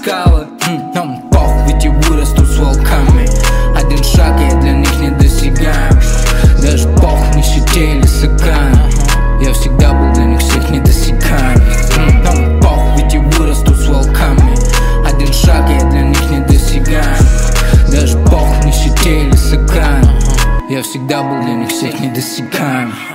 скалы. Нам похуй, ведь я вырасту с волками. Один шаг, я для них недосягаем. Даже похуй, нищете или сыками. Я всегда был для них всех недосягаем. Нам похуй, ведь я вырасту с волками. Один шаг, я для них недосягаем. Даже похуй, нищете или сыками. Я всегда был для них всех недосягаем.